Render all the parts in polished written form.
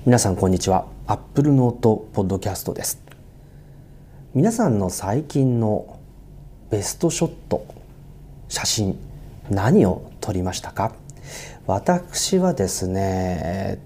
皆さんこんにちは。Apple Note ポッドキャストです。皆さんの最近のベストショット、写真、何を撮りましたか？私はですね、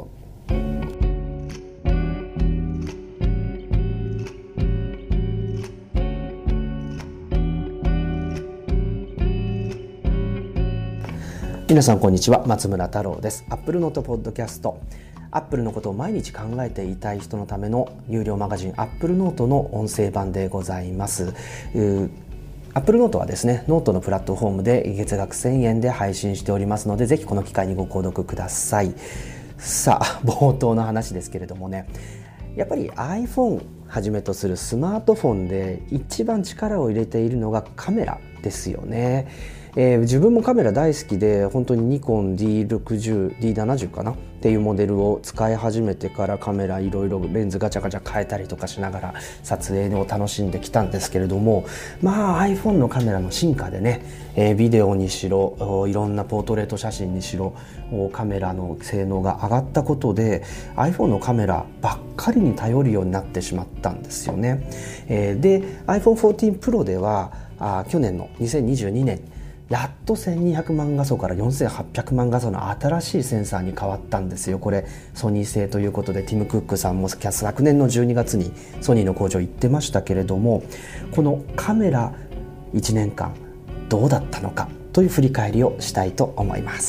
皆さんこんにちは。松村太郎です。Apple Note ポッドキャスト。アップルのことを毎日考えていたい人のための有料マガジン Apple Note の音声版でございます。Apple Note はですね、ノートのプラットフォームで月額1000円で配信しておりますので、ぜひこの機会にご購読ください。さあ、冒頭の話ですけれどもね、やっぱり iPhone はじめとするスマートフォンで一番力を入れているのがカメラですよね。自分もカメラ大好きで、本当にニコン D60、D70 かなっていうモデルを使い始めてからカメラいろいろレンズガチャガチャ変えたりとかしながら撮影を楽しんできたんですけれども、iPhone のカメラの進化でね、ビデオにしろいろんなポートレート写真にしろカメラの性能が上がったことで iPhone のカメラばっかりに頼るようになってしまったんですよね。で iPhone 14 Pro では去年の2022年やっと1200万画素から4800万画素の新しいセンサーに変わったんですよ。これソニー製ということで、ティム・クックさんも昨年の12月にソニーの工場行ってましたけれども、このカメラ1年間どうだったのかという振り返りをしたいと思います。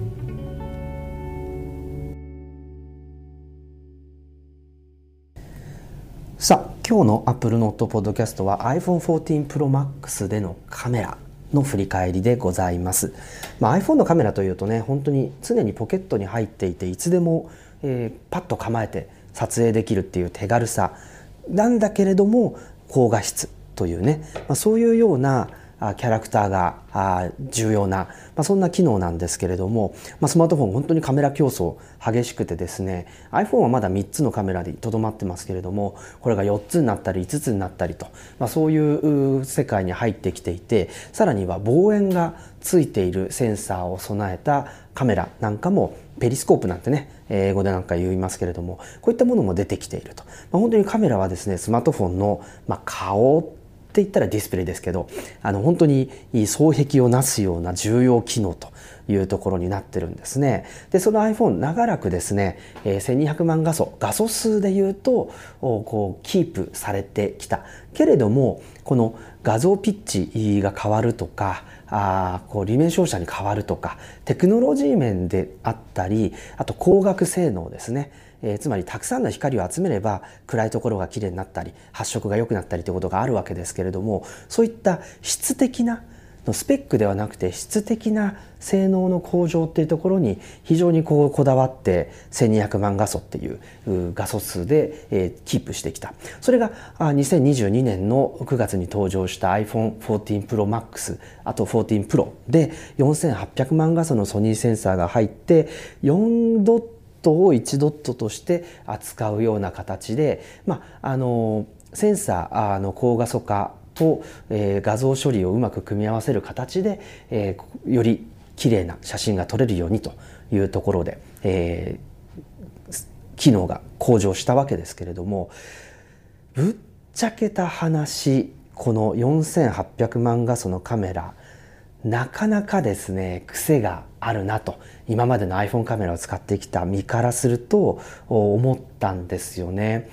さあ、今日の Apple Note ポッドキャストは iPhone 14 Pro Max でのカメラの振り返りでございます。iPhone のカメラというとね、本当に常にポケットに入っていていつでも、パッと構えて撮影できるっていう手軽さなんだけれども、高画質というね、そういうようなキャラクターが重要な、そんな機能なんですけれども、スマートフォン本当にカメラ競争激しくてですね、 iPhone はまだ3つのカメラにとどまってますけれども、これが4つになったり5つになったりと、そういう世界に入ってきていて、さらには望遠がついているセンサーを備えたカメラなんかも、ペリスコープなんてね、英語でなんか言いますけれども、こういったものも出てきていると。本当にカメラはですね、スマートフォンの顔って言ったらディスプレイですけど、本当に双璧をなすような重要機能というところになってるんですね。でその iPhone 長らくですね、1200万画素数でいうとこうキープされてきたけれども、この画像ピッチが変わるとか、こう裏面照射に変わるとか、テクノロジー面であったり、あと光学性能ですね、つまりたくさんの光を集めれば暗いところがきれいになったり発色が良くなったりということがあるわけですけれども、そういった質的なスペックではなくて質的な性能の向上っていうところに非常にこだわって1200万画素っていう画素数でキープしてきた。それが2022年の9月に登場した iPhone 14 Pro Max、 あと14 Pro で4800万画素のソニーセンサーが入って、4ドットを1ドットとして扱うような形で、センサーの高画素化と、画像処理をうまく組み合わせる形で、より綺麗な写真が撮れるようにというところで、機能が向上したわけですけれども、ぶっちゃけた話、この4800万画素のカメラ、なかなかですね癖があるなと、今までの iPhone カメラを使ってきた身からすると思ったんですよね。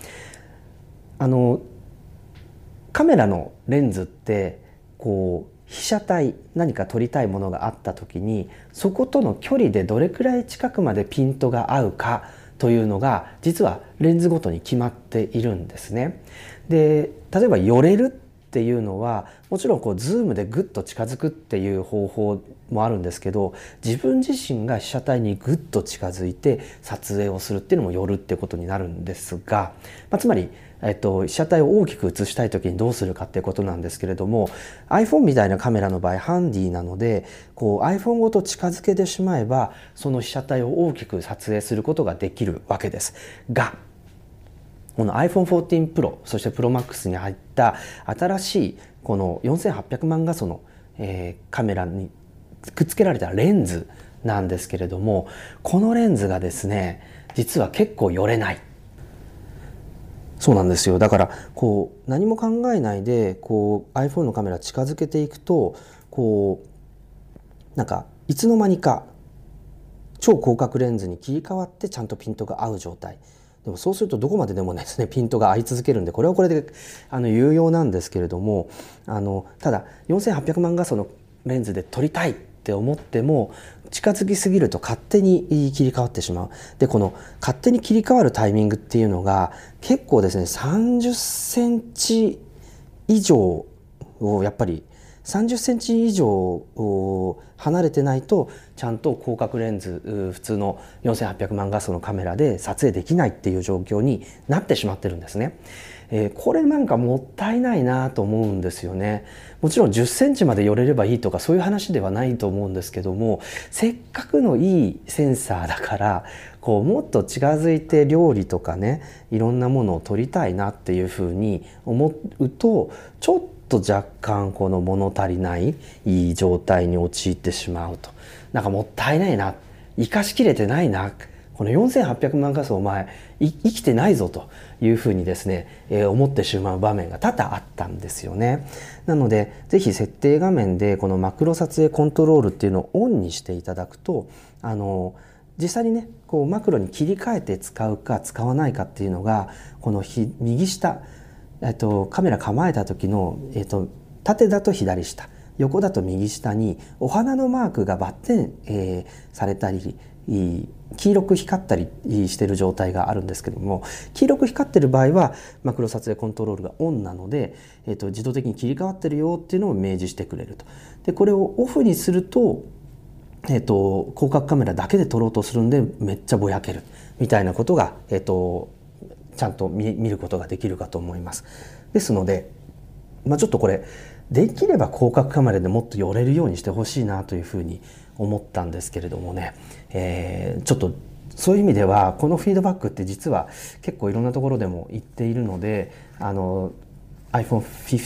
カメラのレンズって被写体、何か撮りたいものがあった時にそことの距離でどれくらい近くまでピントが合うかというのが実はレンズごとに決まっているんですね。で例えば寄れるっていうのはもちろんズームでグッと近づくっていう方法もあるんですけど、自分自身が被写体にグッと近づいて撮影をするっていうのも寄るってことになるんですが、つまり被写体を大きく写したい時にどうするかっていうことなんですけれども、 iPhone みたいなカメラの場合ハンディなのでiPhone ごと近づけてしまえばその被写体を大きく撮影することができるわけですが、この iPhone 14 Pro そして Pro Max に入った新しいこの4800万画素の、カメラにくっつけられたレンズなんですけれども、このレンズがですね実は結構寄れない。そうなんですよ。だからこう何も考えないでこう iPhone のカメラ近づけていくと、こうなんかいつの間にか超広角レンズに切り替わってちゃんとピントが合う状態。でもそうするとどこまででもですねピントが合い続けるんで、これはこれで有用なんですけれども、ただ4800万画素のレンズで撮りたいって思っても近づきすぎると勝手に切り替わってしまう。でこの勝手に切り替わるタイミングっていうのが結構ですね、30センチ以上をやっぱり30センチ以上離れてないとちゃんと広角レンズ普通の4800万画素のカメラで撮影できないっていう状況になってしまってるんですね。これなんかもったいないなと思うんですよね。もちろん10センチまで寄れればいいとかそういう話ではないと思うんですけども、せっかくのいいセンサーだからこうもっと近づいて料理とかね、いろんなものを撮りたいなっていうふうに思うと、ちょっと若干この物足りないいい状態に陥ってしまうと、なんかもったいないな、生かしきれてないな、この4800万画素お前生きてないぞというふうにですね、思ってしまう場面が多々あったんですよね。なのでぜひ設定画面でこのマクロ撮影コントロールっていうのをオンにしていただくと、実際にねこうマクロに切り替えて使うか使わないかっていうのがこの右下、カメラ構えた時の、縦だと左下、横だと右下にお花のマークがバッテン、されたり黄色く光ったりしている状態があるんですけども、黄色く光っている場合はマクロ撮影コントロールがオンなので、自動的に切り替わってるよっていうのを明示してくれると。でこれをオフにすると、広角カメラだけで撮ろうとするんでめっちゃぼやけるみたいなことが、ちゃんと見ることができるかと思います。ですので、ちょっとこれできれば広角カメラでもっと寄れるようにしてほしいなというふうに思ったんですけれどもね、ちょっとそういう意味ではこのフィードバックって実は結構いろんなところでも言っているので、iPhone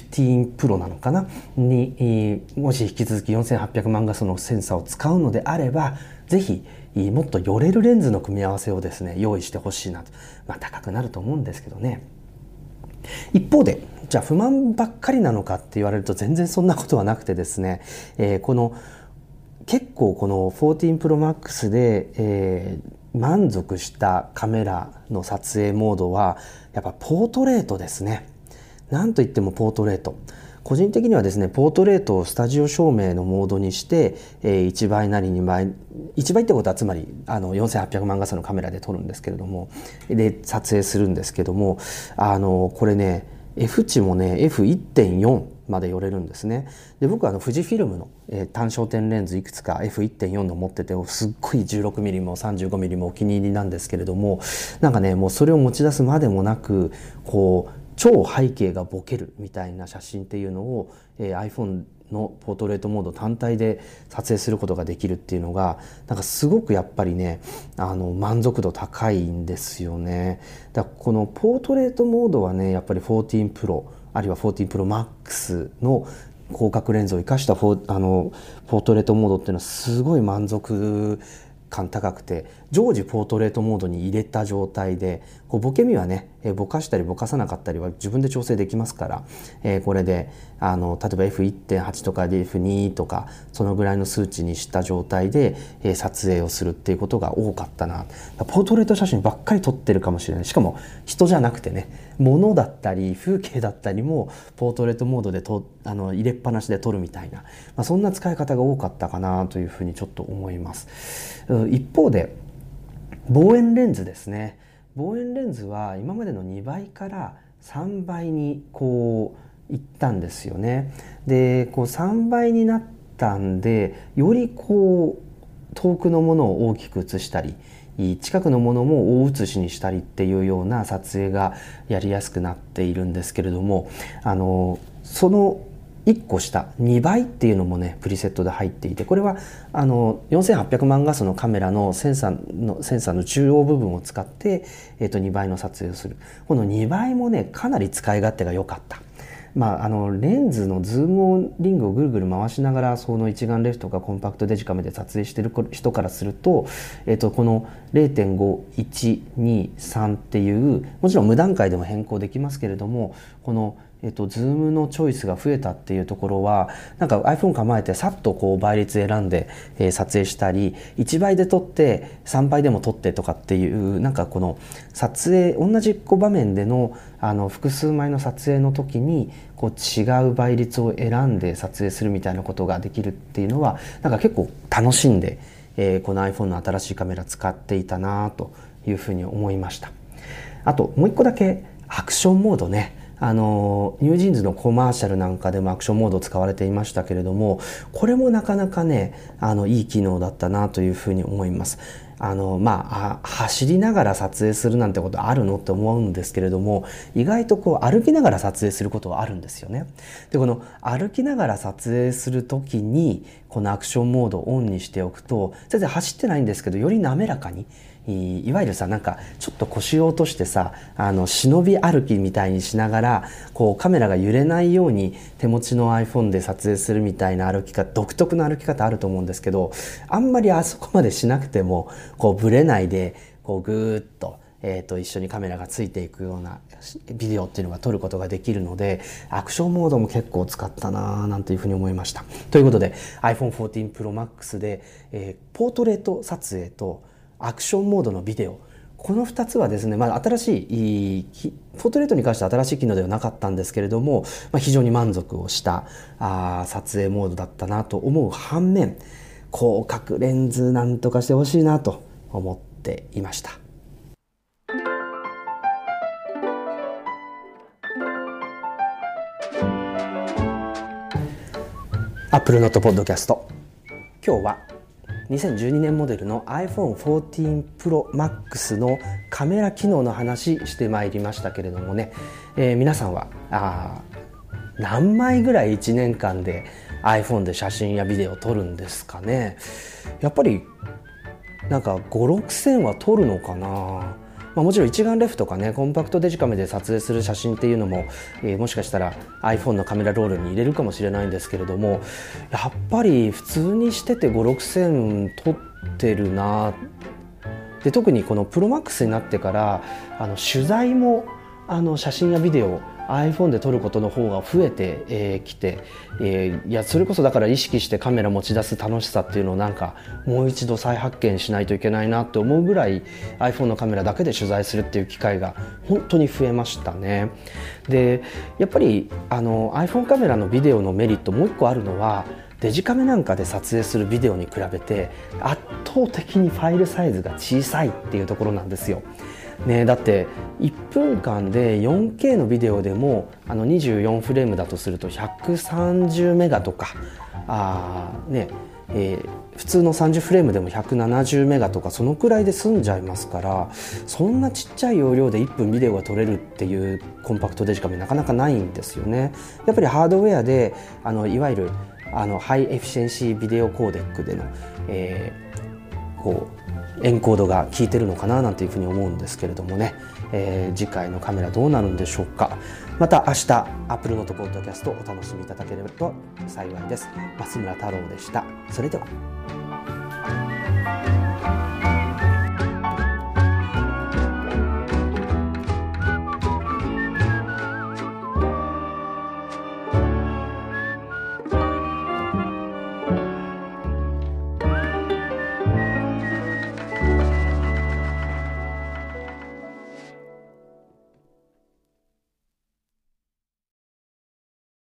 15 Pro なのかなに、もし引き続き4800万画素のセンサーを使うのであれば、ぜひもっと寄れるレンズの組み合わせをですね用意してほしいなと。高くなると思うんですけどね。一方でじゃあ不満ばっかりなのかって言われると全然そんなことはなくてですね、結構この14 Pro Max で、満足したカメラの撮影モードはやっぱポートレートですね。なんといってもポートレート。個人的にはですねポートレートをスタジオ照明のモードにして、1倍なり2倍、1倍ってことはつまり4800万画素のカメラで撮るんですけれども、で撮影するんですけども、これね F 値もね F1.4 まで寄れるんですね。で僕は富士フィルムの、単焦点レンズいくつか F1.4 の持ってて、すっごい 16mm も 35mm もお気に入りなんですけれども、なんかねもうそれを持ち出すまでもなくこう超背景がボケるみたいな写真っていうのを、iPhone のポートレートモード単体で撮影することができるっていうのがなんかすごくやっぱりね満足度高いんですよね。だからこのポートレートモードはねやっぱり14 Pro あるいは14 Pro Max の広角レンズを生かしたポートレートモードっていうのはすごい満足感高くて、常時ポートレートモードに入れた状態でこうボケ身はねぼかしたりぼかさなかったりは自分で調整できますから、これで例えば F1.8 とかで F2 とかそのぐらいの数値にした状態で、撮影をするっていうことが多かったな。ポートレート写真ばっかり撮ってるかもしれない。しかも人じゃなくてね、物だったり風景だったりもポートレートモードで入れっぱなしで撮るみたいな、そんな使い方が多かったかなというふうにちょっと思います。一方で望遠レンズですね。望遠レンズは今までの2倍から3倍にこういったんですよね。でこう3倍になったんでよりこう遠くのものを大きく写したり近くのものも大写しにしたりっていうような撮影がやりやすくなっているんですけれども、その1個下2倍っていうのもねプリセットで入っていて、これは4800万画素のカメラのセンサーの中央部分を使って、2倍の撮影をする。この2倍もねかなり使い勝手が良かった。 レンズのズームリングをぐるぐる回しながらその一眼レフとかコンパクトデジカメで撮影している人からすると、この 0.5123 っていうもちろん無段階でも変更できますけれども、このズームのチョイスが増えたっていうところはなんか iPhone 構えてさっとこう倍率選んで、撮影したり1倍で撮って3倍でも撮ってとかっていうなんかこの撮影同じ場面での複数枚の撮影の時にこう違う倍率を選んで撮影するみたいなことができるっていうのはなんか結構楽しんで、この iPhone の新しいカメラ使っていたなというふうに思いました。あともう一個だけアクションモードね、ニュージーンズのコマーシャルなんかでもアクションモード使われていましたけれども、これもなかなかねいい機能だったなというふうに思います。走りながら撮影するなんてことあるのって思うんですけれども、意外とこう歩きながら撮影することはあるんですよね。でこの歩きながら撮影する時にこのアクションモードをオンにしておくと全然走ってないんですけどより滑らかに、いわゆるさなんかちょっと腰を落としてさ忍び歩きみたいにしながらこうカメラが揺れないように手持ちの iPhone で撮影するみたいな歩き方、独特な歩き方あると思うんですけど、あんまりあそこまでしなくてもこうブレないでこうぐーっと一緒にカメラがついていくようなビデオっていうのが撮ることができるので、アクションモードも結構使ったななんていうふうに思いました。ということで iPhone 14 Pro Max で、ポートレート撮影とアクションモードのビデオ、この2つはですね、新しいポートレートに関しては新しい機能ではなかったんですけれども、非常に満足をした撮影モードだったなと思う反面、広角レンズなんとかしてほしいなと思っていました。Apple Note Podcast、今日は2012年モデルの iPhone 14 Pro Max のカメラ機能の話してまいりましたけれどもね、皆さんは何枚ぐらい1年間で iPhone で写真やビデオを撮るんですかね。やっぱりなんか5、6千は撮るのかな。もちろん一眼レフとかねコンパクトデジカメで撮影する写真っていうのも、もしかしたら iPhone のカメラロールに入れるかもしれないんですけれども、やっぱり普通にしてて5、6千撮ってるな。で特にこのプロマックスになってから取材も写真やビデオ iPhone で撮ることの方が増えてきて、いやそれこそだから意識してカメラ持ち出す楽しさっていうのをなんかもう一度再発見しないといけないなって思うぐらい iPhone のカメラだけで取材するっていう機会が本当に増えましたね。でやっぱりiPhone カメラのビデオのメリットもう一個あるのは、デジカメなんかで撮影するビデオに比べて圧倒的にファイルサイズが小さいっていうところなんですよ。だって1分間で 4K のビデオでも24フレームだとすると130メガとか普通の30フレームでも170メガとかそのくらいで済んじゃいますから、そんなちっちゃい容量で1分ビデオが撮れるっていうコンパクトデジカメなかなかないんですよね。やっぱりハードウェアでいわゆるハイエフィシェンシービデオコーデックでの、エンコードが効いてるのかななんていうふうに思うんですけれどもね、次回のカメラどうなるんでしょうか。また明日 Apple Note Podcast をお楽しみいただければと幸いです。増村太郎でした。それでは。